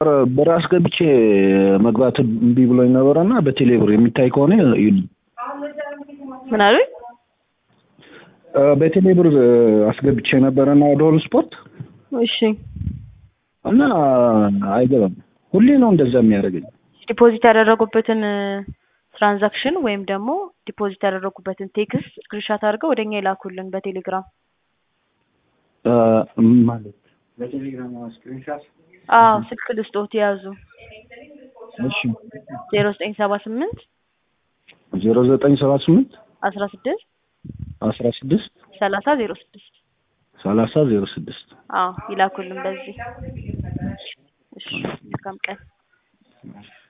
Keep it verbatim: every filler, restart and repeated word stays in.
በራስ ገብቼ መግባት እምቢ ብሎኝ ነበርና በቴሌብር የሚታይ ከሆነ ምን አሉኝ? በቴሌብር አስገብቼ ነበርና ወደ ሆል ስፖርት እሺ እና አይገባም። ሁሌ ነው እንደዛ የሚያደርገኝ። ዲፖዚት ያደረጉበትን ትራንዛክሽን ወይም ደግሞ ዲፖዚት ያደረጉበትን ቴክስት ስክሪንሾት አድርገው ወደኛ ይላኩልን በቴሌግራም ማለት በቴሌግራም ስክሪንሾት አዎ ስልክ ልስጦት ያዙ እሺ ዜሮ ዘጠኝ ሰባ ስምንት ዜሮ ዘጠኝ ሰባ ስምንት አስራ ስድስት አስራ ስድስት ሰላሳ ዜሮ ስድስት ሰላሳ ዜሮ ስድስት አዎ ይላኩልን በዚህ እሺ መልካም ቀን